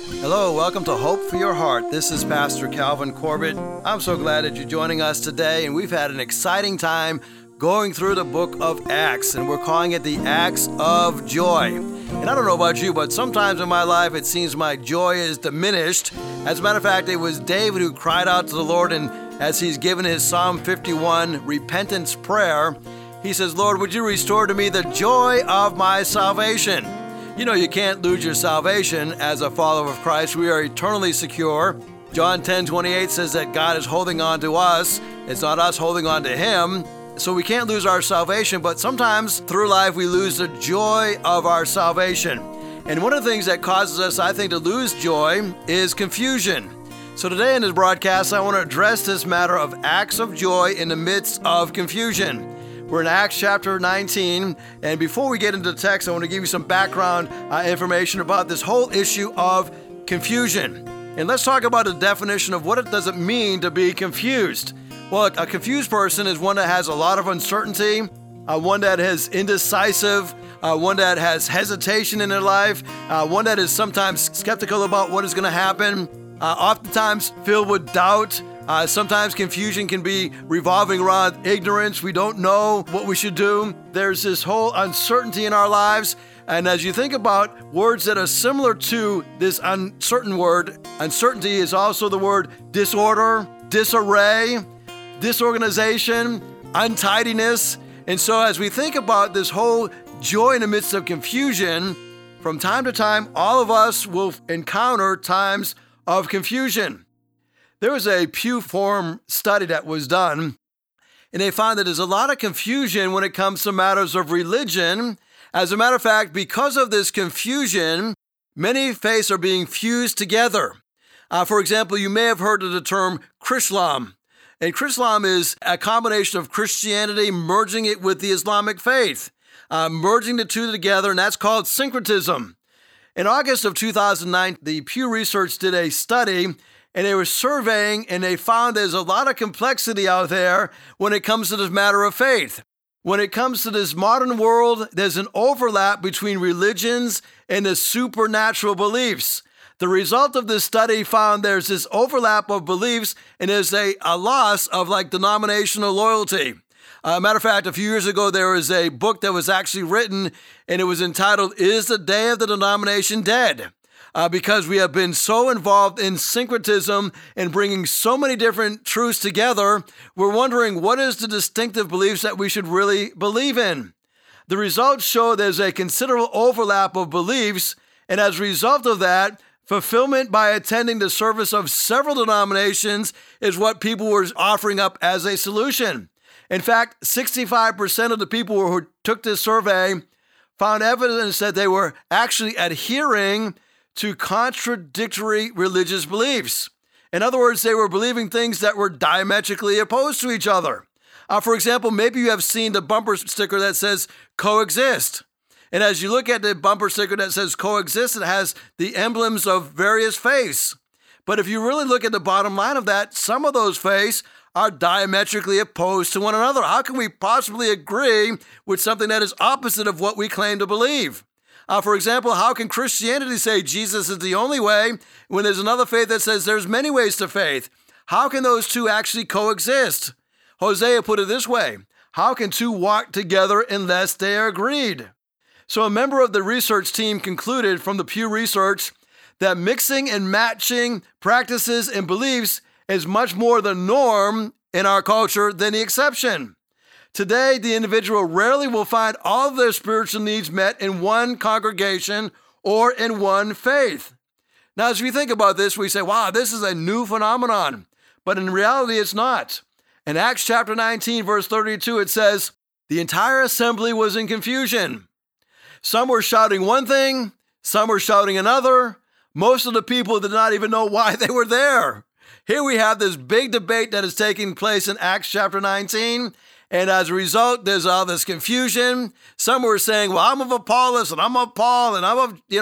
Hello, welcome to Hope for Your Heart. This is Pastor Calvin Corbett. I'm so glad that you're joining us today, and we've had an exciting time going through the book of Acts, and we're calling it the Acts of Joy. And I don't know about you, but sometimes in my life it seems my joy is diminished. As a matter of fact, it was David who cried out to the Lord, and as he's given his Psalm 51 repentance prayer, he says, Lord, would you restore to me the joy of my salvation? You know, you can't lose your salvation as a follower of Christ. We are eternally secure. John 10:28 says that God is holding on to us. It's not us holding on to Him. So we can't lose our salvation, but sometimes through life we lose the joy of our salvation. And one of the things that causes us, I think, to lose joy is confusion. So today in this broadcast, I want to address this matter of acts of joy in the midst of confusion. We're in Acts chapter 19, and before we get into the text, I want to give you some background information about this whole issue of confusion. And let's talk about the definition of what it does mean to be confused. Well, a confused person is one that has a lot of uncertainty, one that is indecisive, one that has hesitation in their life, one that is sometimes skeptical about what is going to happen, oftentimes filled with doubt. Sometimes confusion can be revolving around ignorance. We don't know what we should do. There's this whole uncertainty in our lives. And as you think about words that are similar to this uncertain word, uncertainty is also the word disorder, disarray, disorganization, untidiness. And so as we think about this whole joy in the midst of confusion, from time to time, all of us will encounter times of confusion. There was a Pew Forum study that was done, and they found that there's a lot of confusion when it comes to matters of religion. As a matter of fact, because of this confusion, many faiths are being fused together. For example, you may have heard of the term Chrislam. And Chrislam is a combination of Christianity merging it with the Islamic faith, merging the two together, and that's called syncretism. In August of 2009, the Pew Research did a study, and they were surveying, and they found there's a lot of complexity out there when it comes to this matter of faith. When it comes to this modern world, there's an overlap between religions and the supernatural beliefs. The result of this study found there's this overlap of beliefs, and there's a loss of denominational loyalty. Matter of fact, a few years ago, there was a book that was actually written, and it was entitled, Is the Day of the Denomination Dead? Because we have been so involved in syncretism and bringing so many different truths together, we're wondering what is the distinctive beliefs that we should really believe in. The results show there's a considerable overlap of beliefs, and as a result of that, fulfillment by attending the service of several denominations is what people were offering up as a solution. In fact, 65% of the people who took this survey found evidence that they were actually adhering to contradictory religious beliefs. In other words, they were believing things that were diametrically opposed to each other. For example, maybe you have seen the bumper sticker that says coexist. And as you look at the bumper sticker that says coexist, it has the emblems of various faiths. But if you really look at the bottom line of that, some of those faiths are diametrically opposed to one another. How can we possibly agree with something that is opposite of what we claim to believe? For example, how can Christianity say Jesus is the only way when there's another faith that says there's many ways to faith? How can those two actually coexist? Hosea put it this way, how can two walk together unless they are agreed? So a member of the research team concluded from the Pew Research that mixing and matching practices and beliefs is much more the norm in our culture than the exception. Today, the individual rarely will find all of their spiritual needs met in one congregation or in one faith. Now, as we think about this, we say, wow, this is a new phenomenon. But in reality, it's not. In Acts chapter 19, verse 32, it says, the entire assembly was in confusion. Some were shouting one thing, some were shouting another. Most of the people did not even know why they were there. Here we have this big debate that is taking place in Acts chapter 19. And as a result, there's all this confusion. Some were saying, well, I'm of Apollos, and I'm of Paul, and I'm of, and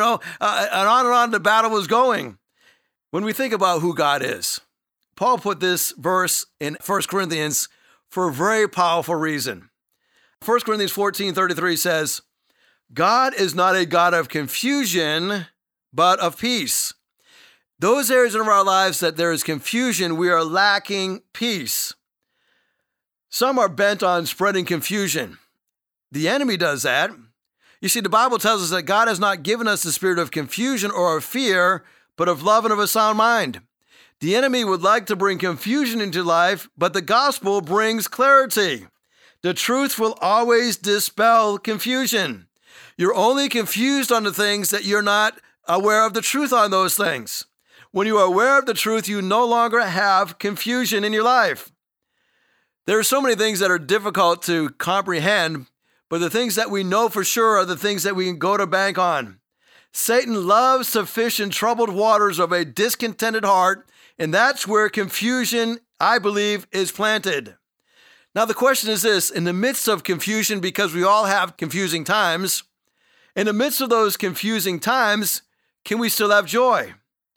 on the battle was going. When we think about who God is, Paul put this verse in 1 Corinthians for a very powerful reason. 1 Corinthians 14:33 says, God is not a God of confusion, but of peace. Those areas in our lives that there is confusion, we are lacking peace. Some are bent on spreading confusion. The enemy does that. You see, the Bible tells us that God has not given us the spirit of confusion or of fear, but of love and of a sound mind. The enemy would like to bring confusion into life, but the gospel brings clarity. The truth will always dispel confusion. You're only confused on the things that you're not aware of the truth on those things. When you are aware of the truth, you no longer have confusion in your life. There are so many things that are difficult to comprehend, but the things that we know for sure are the things that we can go to bank on. Satan loves to fish in troubled waters of a discontented heart, and that's where confusion, I believe, is planted. Now, the question is this: in the midst of confusion, because we all have confusing times, in the midst of those confusing times, can we still have joy?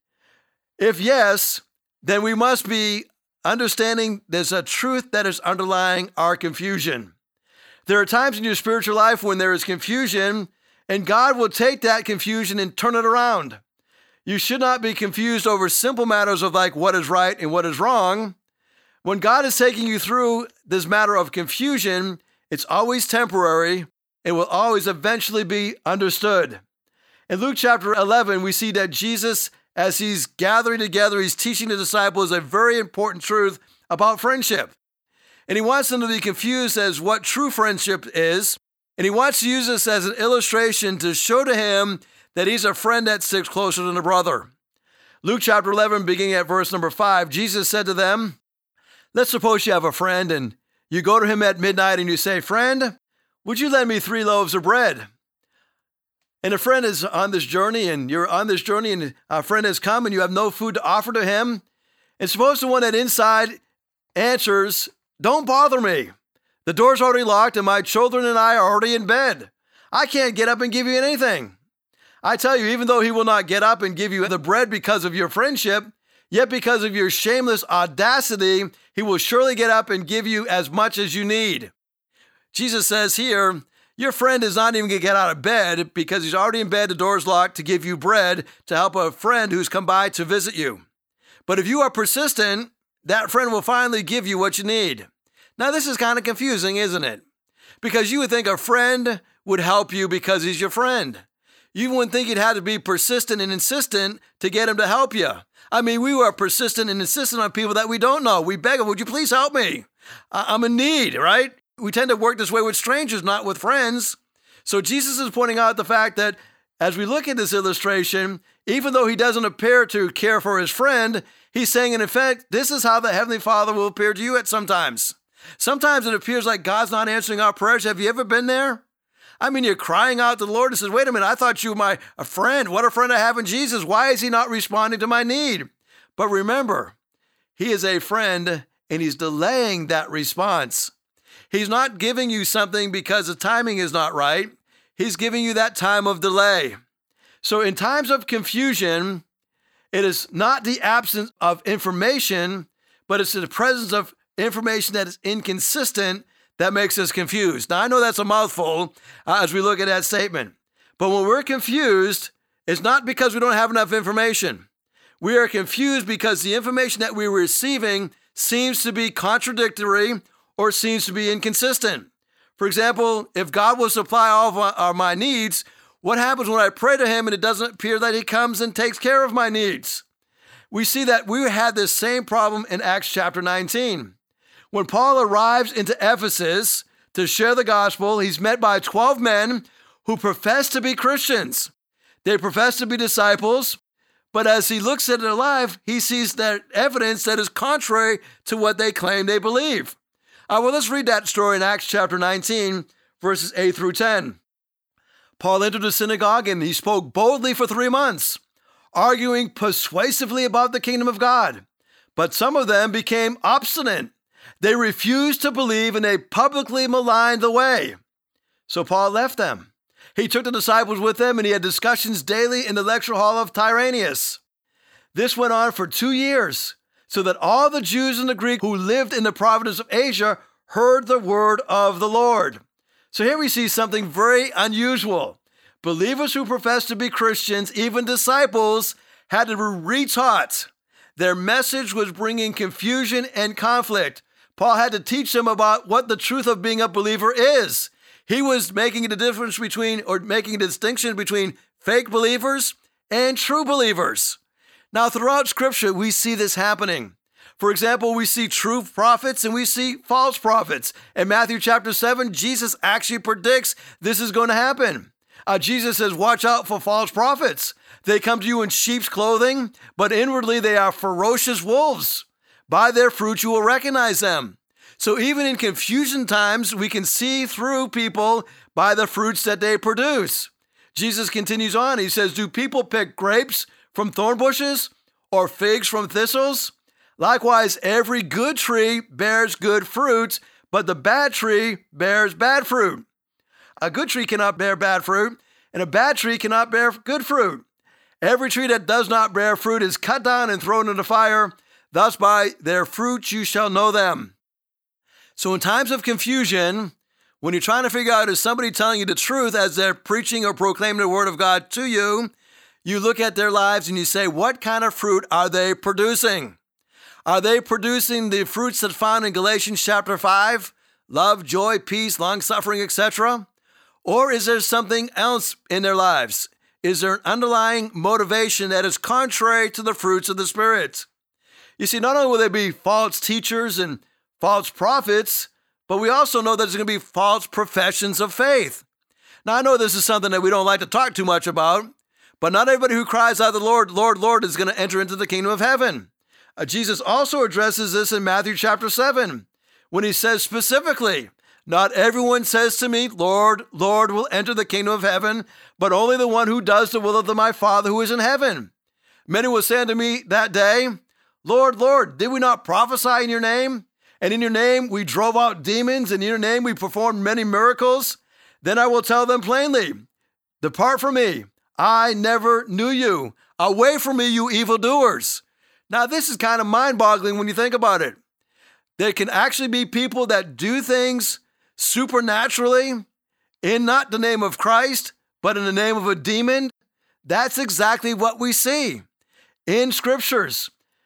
If yes, then we must be understanding there's a truth that is underlying our confusion. There are times in your spiritual life when there is confusion, and God will take that confusion and turn it around. You should not be confused over simple matters of like what is right and what is wrong. When God is taking you through this matter of confusion, it's always temporary. It will always eventually be understood. In Luke chapter 11, we see that Jesus, as he's gathering together, he's teaching the disciples a very important truth about friendship. And he wants them to be confused as what true friendship is. And he wants to use this as an illustration to show to him that he's a friend that sticks closer than a brother. Luke chapter 11, beginning at verse number 5, Jesus said to them, let's suppose you have a friend and you go to him at midnight and you say, friend, would you lend me 3 loaves of bread? And a friend is on this journey and you're on this journey and a friend has come and you have no food to offer to him. And suppose the one that inside answers, don't bother me. The door's already locked and my children and I are already in bed. I can't get up and give you anything. I tell you, even though he will not get up and give you the bread because of your friendship, yet because of your shameless audacity, he will surely get up and give you as much as you need. Jesus says here, your friend is not even going to get out of bed because he's already in bed, the door's locked, to give you bread to help a friend who's come by to visit you. But if you are persistent, that friend will finally give you what you need. Now, this is kind of confusing, isn't it? Because you would think a friend would help you because he's your friend. You wouldn't think you'd have to be persistent and insistent to get him to help you. I mean, we are persistent and insistent on people that we don't know. We beg them, would you please help me? I'm in need, right? We tend to work this way with strangers, not with friends. So Jesus is pointing out the fact that as we look at this illustration, even though he doesn't appear to care for his friend, he's saying, in effect, this is how the Heavenly Father will appear to you at sometimes. Sometimes it appears like God's not answering our prayers. Have you ever been there? I mean, you're crying out to the Lord and says, wait a minute, I thought you were a friend. What a friend I have in Jesus. Why is he not responding to my need? But remember, he is a friend and he's delaying that response. He's not giving you something because the timing is not right. He's giving you that time of delay. So in times of confusion, it is not the absence of information, but it's the presence of information that is inconsistent that makes us confused. Now, I know that's a mouthful as we look at that statement. But when we're confused, it's not because we don't have enough information. We are confused because the information that we're receiving seems to be contradictory or seems to be inconsistent. For example, if God will supply all of my needs, what happens when I pray to him and it doesn't appear that he comes and takes care of my needs? We see that we had this same problem in Acts chapter 19. When Paul arrives into Ephesus to share the gospel, he's met by 12 men who profess to be Christians. They profess to be disciples, but as he looks at their life, he sees that evidence that is contrary to what they claim they believe. Well, let's read that story in Acts chapter 19, verses 8 through 10. Paul entered the synagogue and he spoke boldly for 3 months, arguing persuasively about the kingdom of God. But some of them became obstinate. They refused to believe and they publicly maligned the way. So Paul left them. He took the disciples with him and he had discussions daily in the lecture hall of Tyrannus. This went on for 2 years, so that all the Jews and the Greeks who lived in the province of Asia heard the word of the Lord. So here we see something very unusual. Believers who profess to be Christians, even disciples, had to be retaught. Their message was bringing confusion and conflict. Paul had to teach them about what the truth of being a believer is. He was making a distinction between fake believers and true believers. Now, throughout Scripture, we see this happening. For example, we see true prophets and we see false prophets. In Matthew chapter 7, Jesus actually predicts this is going to happen. Jesus says, watch out for false prophets. They come to you in sheep's clothing, but inwardly they are ferocious wolves. By their fruit you will recognize them. So even in confusion times, we can see through people by the fruits that they produce. Jesus continues on. He says, do people pick grapes from thorn bushes or figs from thistles? Likewise, every good tree bears good fruit, but the bad tree bears bad fruit. A good tree cannot bear bad fruit, and a bad tree cannot bear good fruit. Every tree that does not bear fruit is cut down and thrown into fire. Thus by their fruits you shall know them. So in times of confusion, when you're trying to figure out is somebody telling you the truth as they're preaching or proclaiming the word of God to you, you look at their lives and you say, what kind of fruit are they producing? Are they producing the fruits that found in Galatians chapter 5? Love, joy, peace, long-suffering, etc.? Or is there something else in their lives? Is there an underlying motivation that is contrary to the fruits of the Spirit? You see, not only will there be false teachers and false prophets, but we also know that there's going to be false professions of faith. Now, I know this is something that we don't like to talk too much about, but not everybody who cries out the Lord, Lord, Lord, is going to enter into the kingdom of heaven. Jesus also addresses this in Matthew chapter 7, when he says specifically, not everyone says to me, Lord, Lord, will enter the kingdom of heaven, but only the one who does the will of my Father who is in heaven. Many will say unto me that day, Lord, Lord, did we not prophesy in your name? And in your name we drove out demons, and in your name we performed many miracles. Then I will tell them plainly, depart from me, I never knew you. Away from me, you evildoers. Now, this is kind of mind-boggling when you think about it. There can actually be people that do things supernaturally in not the name of Christ, but in the name of a demon. That's exactly what we see in scriptures.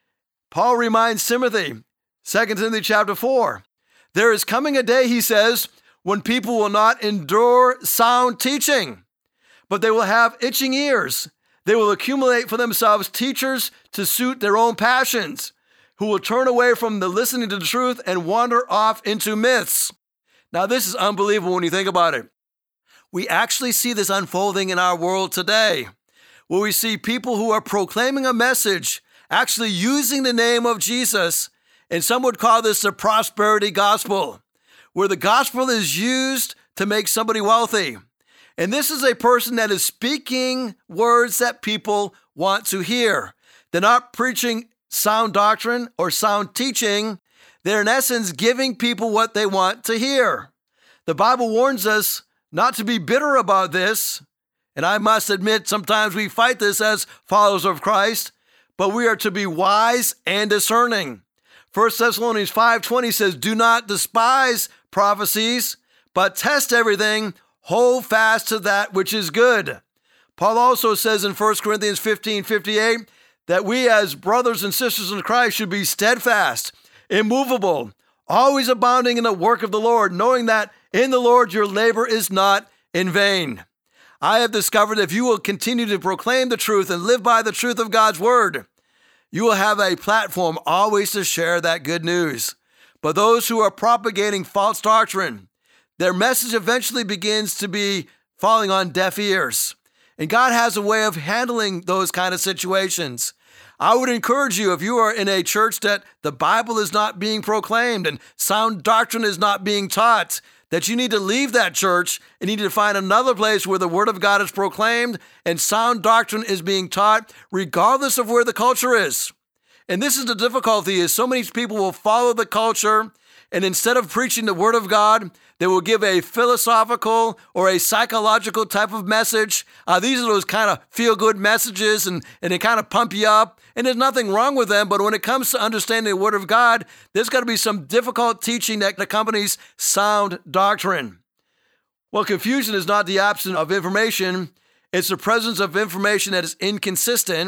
Paul reminds Timothy, 2 Timothy chapter 4, there is coming a day, he says, when people will not endure sound teaching, but they will have itching ears. They will accumulate for themselves teachers to suit their own passions, who will turn away from the listening to the truth and wander off into myths. Now, this is unbelievable when you think about it. We actually see this unfolding in our world today, where we see people who are proclaiming a message, actually using the name of Jesus, and some would call this the prosperity gospel, where the gospel is used to make somebody wealthy. And this is a person that is speaking words that people want to hear. They're not preaching sound doctrine or sound teaching. They're in essence giving people what they want to hear. The Bible warns us not to be bitter about this. And I must admit, sometimes we fight this as followers of Christ, but we are to be wise and discerning. 1 Thessalonians 5:20 says, do not despise prophecies, but test everything, hold fast to that which is good. Paul also says in 1 Corinthians 15:58 that we as brothers and sisters in Christ should be steadfast, immovable, always abounding in the work of the Lord, knowing that in the Lord your labor is not in vain. I have discovered if you will continue to proclaim the truth and live by the truth of God's word, you will have a platform always to share that good news. But those who are propagating false doctrine, their message eventually begins to be falling on deaf ears. And God has a way of handling those kind of situations. I would encourage you, if you are in a church that the Bible is not being proclaimed and sound doctrine is not being taught, that you need to leave that church and need to find another place where the word of God is proclaimed and sound doctrine is being taught, regardless of where the culture is. And this is the difficulty, is so many people will follow the culture, and instead of preaching the word of God, they will give a philosophical or a psychological type of message. These are those kind of feel-good messages, and they kind of pump you up. And there's nothing wrong with them, but when it comes to understanding the word of God, there's got to be some difficult teaching that accompanies sound doctrine. Well, confusion is not the absence of information. It's the presence of information that is inconsistent.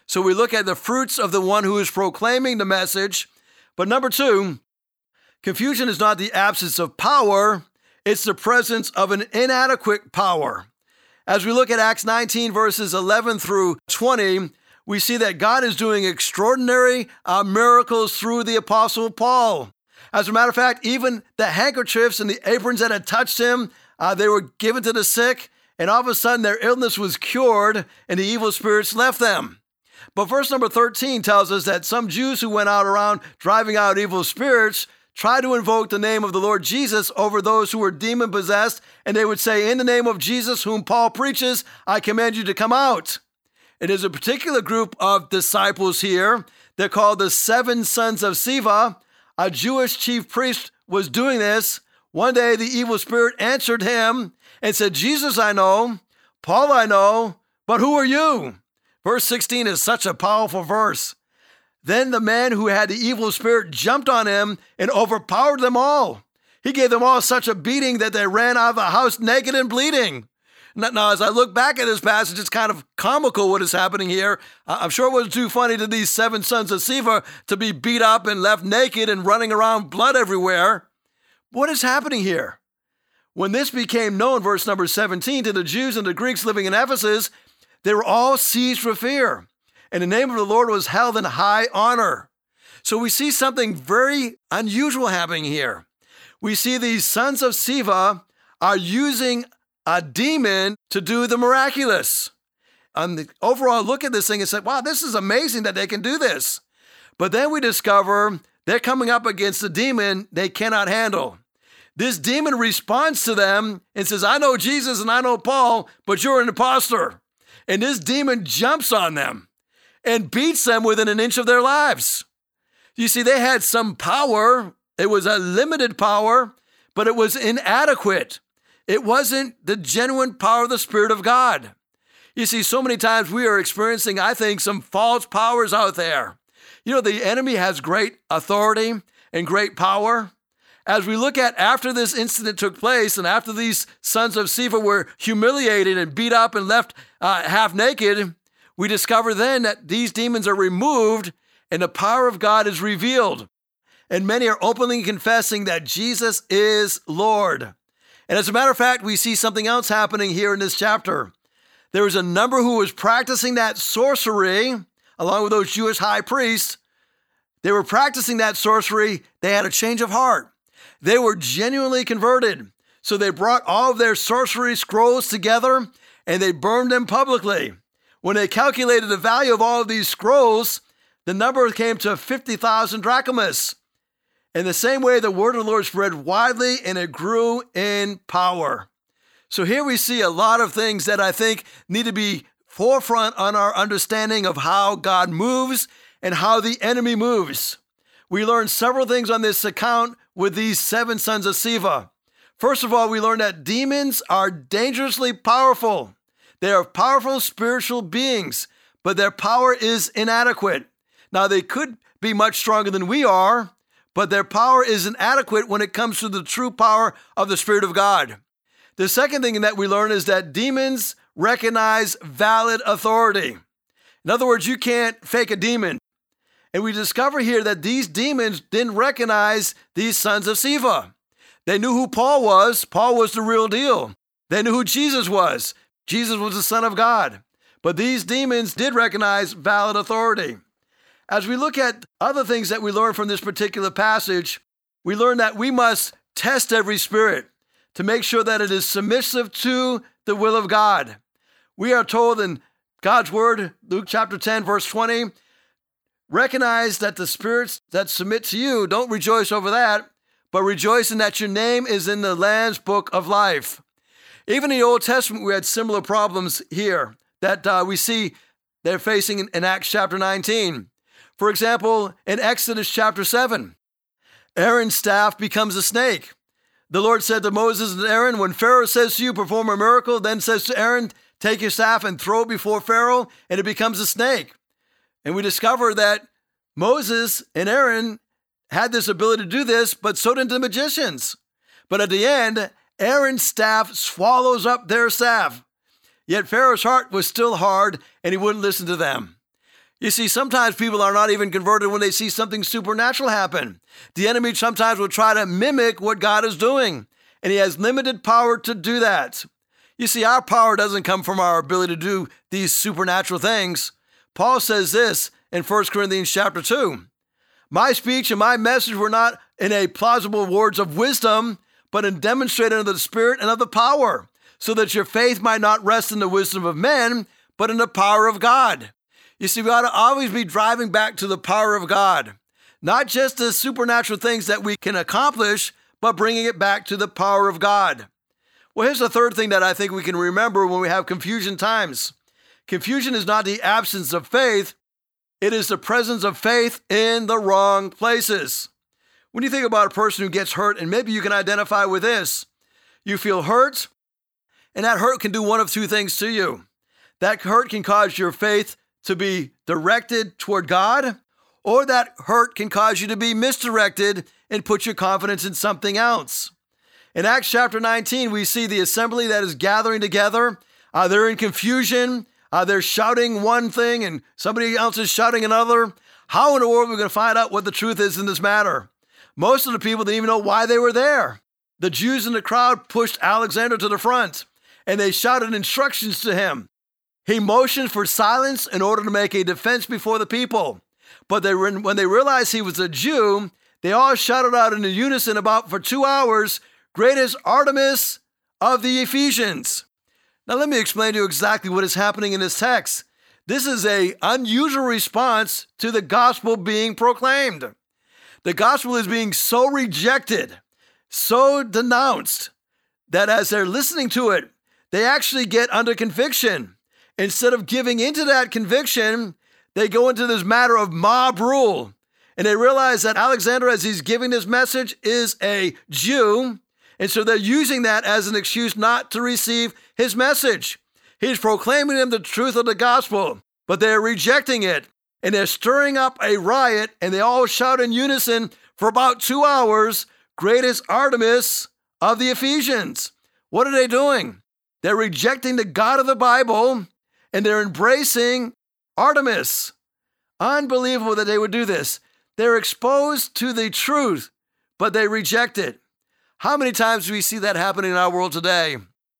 So we look at the fruits of the one who is proclaiming the message. But number two, confusion is not the absence of power, it's the presence of an inadequate power. As we look at Acts 19, verses 11 through 20, we see that God is doing extraordinary miracles through the Apostle Paul. As a matter of fact, even the handkerchiefs and the aprons that had touched him, they were given to the sick, and all of a sudden their illness was cured and the evil spirits left them. But verse number 13 tells us that some Jews who went out around driving out evil spirits tried to invoke the name of the Lord Jesus over those who were demon-possessed, and they would say, "In the name of Jesus, whom Paul preaches, I command you to come out." It is a particular group of disciples here. They're called the seven sons of Sceva. A Jewish chief priest was doing this. One day, the evil spirit answered him and said, "Jesus I know, Paul I know, but who are you?" Verse 16 is such a powerful verse. Then the man who had the evil spirit jumped on him and overpowered them all. He gave them all such a beating that they ran out of the house naked and bleeding. Now, as I look back at this passage, it's kind of comical what is happening here. I'm sure it wasn't too funny to these seven sons of Sceva to be beat up and left naked and running around blood everywhere. What is happening here? When this became known, verse number 17, to the Jews and the Greeks living in Ephesus, they were all seized with fear, and the name of the Lord was held in high honor. So we see something very unusual happening here. We see these sons of Sceva are using a demon to do the miraculous. On the overall look at this thing and say, wow, this is amazing that they can do this. But then we discover they're coming up against a demon they cannot handle. This demon responds to them and says, "I know Jesus and I know Paul, but you're an imposter." And this demon jumps on them and beats them within an inch of their lives. You see, they had some power. It was a limited power, but it was inadequate. It wasn't the genuine power of the Spirit of God. You see, so many times we are experiencing, I think, some false powers out there. You know, the enemy has great authority and great power. As we look at after this incident took place and after these sons of Sceva were humiliated and beat up and left half naked, we discover then that these demons are removed and the power of God is revealed. And many are openly confessing that Jesus is Lord. And as a matter of fact, we see something else happening here in this chapter. There was a number who was practicing that sorcery, along with those Jewish high priests. They were practicing that sorcery. They had a change of heart. They were genuinely converted. So they brought all of their sorcery scrolls together and they burned them publicly. When they calculated the value of all of these scrolls, the number came to 50,000 drachmas. In the same way, the word of the Lord spread widely and it grew in power. So here we see a lot of things that I think need to be forefront on our understanding of how God moves and how the enemy moves. We learned several things on this account with these seven sons of Sceva. First of all, we learned that demons are dangerously powerful. They are powerful spiritual beings, but their power is inadequate. Now, they could be much stronger than we are, but their power is inadequate when it comes to the true power of the Spirit of God. The second thing that we learn is that demons recognize valid authority. In other words, you can't fake a demon. And we discover here that these demons didn't recognize these sons of Sceva. They knew who Paul was. Paul was the real deal. They knew who Jesus was. Jesus was the Son of God. But these demons did recognize valid authority. As we look at other things that we learn from this particular passage, we learn that we must test every spirit to make sure that it is submissive to the will of God. We are told in God's word, Luke chapter 10, verse 20, recognize that the spirits that submit to you, don't rejoice over that, but rejoice in that your name is in the Lamb's book of life. Even in the Old Testament, we had similar problems here that we see they're facing in Acts chapter 19. For example, in Exodus chapter 7, Aaron's staff becomes a snake. The Lord said to Moses and Aaron, when Pharaoh says to you, perform a miracle, then says to Aaron, take your staff and throw it before Pharaoh, and it becomes a snake. And we discover that Moses and Aaron had this ability to do this, but so did the magicians. But at the end, Aaron's staff swallows up their staff. Yet Pharaoh's heart was still hard, and he wouldn't listen to them. You see, sometimes people are not even converted when they see something supernatural happen. The enemy sometimes will try to mimic what God is doing, and he has limited power to do that. You see, our power doesn't come from our ability to do these supernatural things. Paul says this in 1 Corinthians chapter 2. My speech and my message were not in a plausible words of wisdom, but in demonstrating of the Spirit and of the power, so that your faith might not rest in the wisdom of men, but in the power of God. You see, we ought to always be driving back to the power of God, not just the supernatural things that we can accomplish, but bringing it back to the power of God. Well, here's the third thing that I think we can remember when we have confusion times. Confusion is not the absence of faith. It is the presence of faith in the wrong places. When you think about a person who gets hurt, and maybe you can identify with this, you feel hurt, and that hurt can do one of two things to you. That hurt can cause your faith to be directed toward God, or that hurt can cause you to be misdirected and put your confidence in something else. In Acts chapter 19, we see the assembly that is gathering together. They're in confusion. They're shouting one thing and somebody else is shouting another. How in the world are we going to find out what the truth is in this matter? Most of the people didn't even know why they were there. The Jews in the crowd pushed Alexander to the front, and they shouted instructions to him. He motioned for silence in order to make a defense before the people. But when they realized he was a Jew, they all shouted out in unison for 2 hours, "Great is Artemis of the Ephesians." Now let me explain to you exactly what is happening in this text. This is an unusual response to the gospel being proclaimed. The gospel is being so rejected, so denounced, that as they're listening to it, they actually get under conviction. Instead of giving into that conviction, they go into this matter of mob rule. And they realize that Alexander, as he's giving this message, is a Jew. And so they're using that as an excuse not to receive his message. He's proclaiming them the truth of the gospel, but they're rejecting it. And they're stirring up a riot, and they all shout in unison for about 2 hours, "Great is Artemis of the Ephesians." What are they doing? They're rejecting the God of the Bible, and they're embracing Artemis. Unbelievable that they would do this. They're exposed to the truth, but they reject it. How many times do we see that happening in our world today?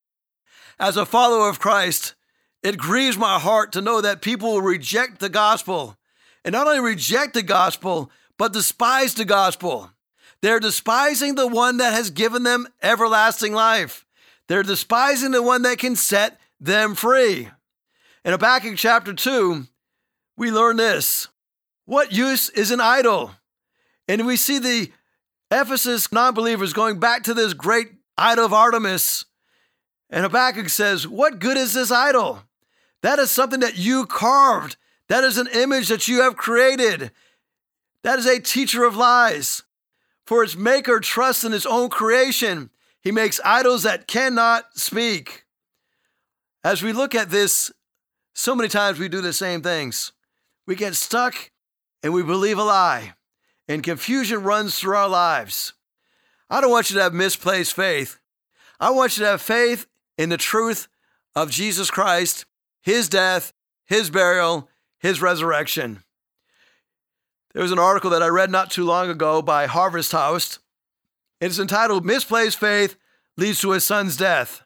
As a follower of Christ, it grieves my heart to know that people will reject the gospel, and not only reject the gospel, but despise the gospel. They're despising the one that has given them everlasting life. They're despising the one that can set them free. In Habakkuk chapter 2, we learn this. What use is an idol? And we see the Ephesus non-believers going back to this great idol of Artemis. And Habakkuk says, what good is this idol? That is something that you carved. That is an image that you have created. That is a teacher of lies. For its maker trusts in his own creation. He makes idols that cannot speak. As we look at this, so many times we do the same things. We get stuck and we believe a lie, and confusion runs through our lives. I don't want you to have misplaced faith. I want you to have faith in the truth of Jesus Christ, his death, his burial, his resurrection. There was an article that I read not too long ago by Harvest House. It's entitled, "Misplaced Faith Leads to His Son's Death."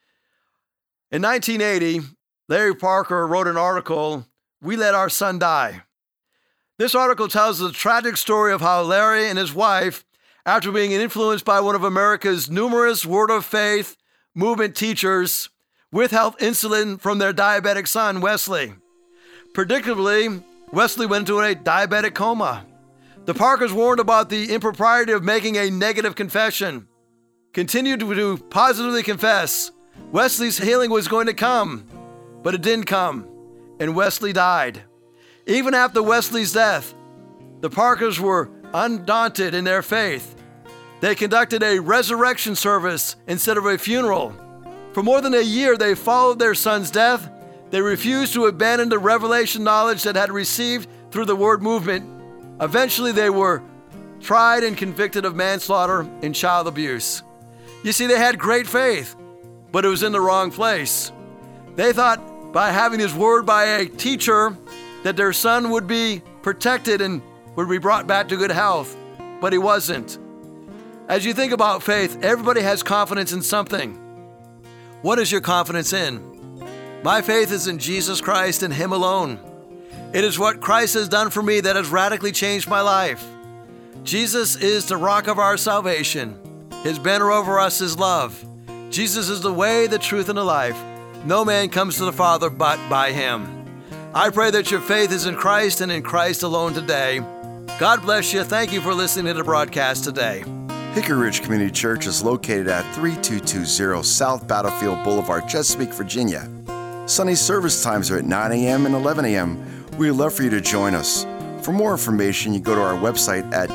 In 1980, Larry Parker wrote an article, "We Let Our Son Die." This article tells the tragic story of how Larry and his wife, after being influenced by one of America's numerous Word of Faith movement teachers, withheld insulin from their diabetic son, Wesley. Predictably, Wesley went into a diabetic coma. The Parkers warned about the impropriety of making a negative confession. Continued to positively confess. Wesley's healing was going to come, but it didn't come, and Wesley died. Even after Wesley's death, the Parkers were undaunted in their faith. They conducted a resurrection service instead of a funeral. For more than a year, they followed their son's death. They refused to abandon the revelation knowledge that had received through the Word movement. Eventually, they were tried and convicted of manslaughter and child abuse. You see, they had great faith, but it was in the wrong place. They thought by having His Word by a teacher that their son would be protected and would be brought back to good health, but he wasn't. As you think about faith, everybody has confidence in something. What is your confidence in? My faith is in Jesus Christ and Him alone. It is what Christ has done for me that has radically changed my life. Jesus is the rock of our salvation. His banner over us is love. Jesus is the way, the truth, and the life. No man comes to the Father but by Him. I pray that your faith is in Christ and in Christ alone today. God bless you. Thank you for listening to the broadcast today. Hickory Ridge Community Church is located at 3220 South Battlefield Boulevard, Chesapeake, Virginia. Sunday service times are at 9 a.m. and 11 a.m. We'd love for you to join us. For more information, you go to our website at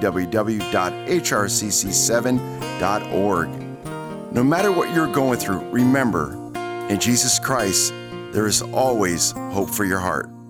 www.hrcc7.org. No matter what you're going through, remember, in Jesus Christ, there is always hope for your heart.